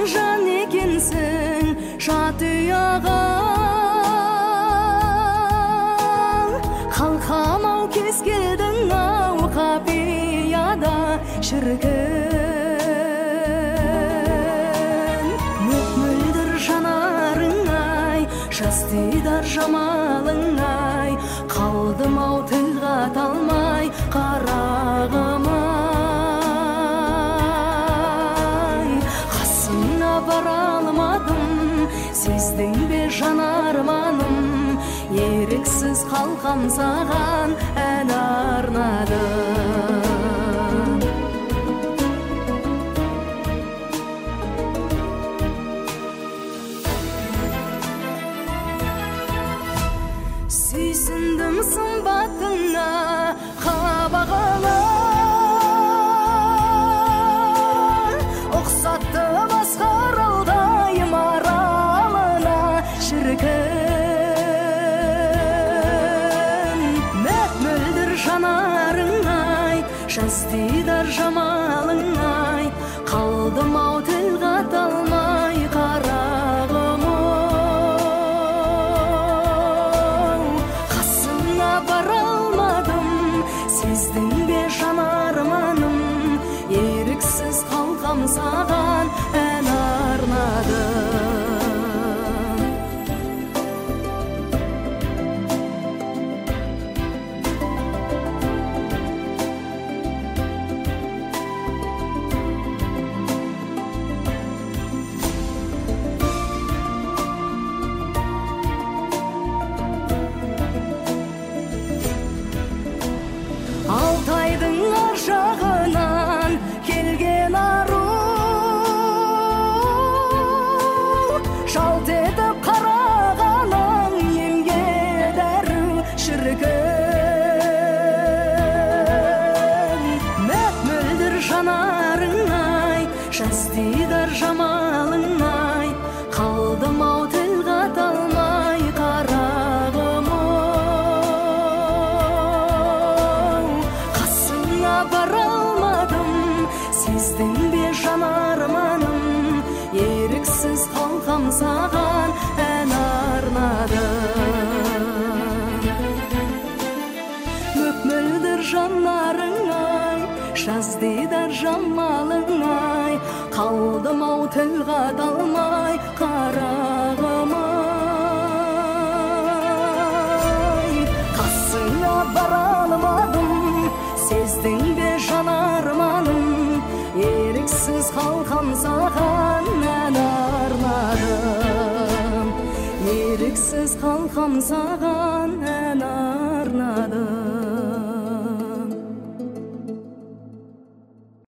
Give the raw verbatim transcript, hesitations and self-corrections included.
жан екенсің жат ұяға қалқамау кез келдің ау қапияда шіркін мөп-мөлдір жанарың ай жас дидар жамалың ай қалдым ау тіл қата алмай қарағым ай қасыңа бара алмадым сездің бе жан арманым еріксіз қалқам саған ән арнадым сүйсіндім сымбатыңа қабағыңа ұқсатты басқа аралдай маралына шіркін мөп-мөлдір жанарың ай жас дидар жамалың ай қалдым ау тіл қата алмай қарағым сездің бе жан арманым еріксіз қалқам саған ән арнадым Алтайдың ар жағынан келген ару жалт етіп қарағаның емге дәру шіркін мөп-мөлдір жанарың ай жас дидар жамалың ай қалдым ау тіл қата алмай қарағым бара алмадым сездің бе жан арманым еріксіз қалқам саған ән арнадым мөп-мөлдір жанарың ай жас дидар жамалың ай қалдым ау тіл қата алмай қарағым ай қасыңа бара алмадым сездің бе жан арманым еріксіз қалқам саған ән арнадым еріксіз қалқам саған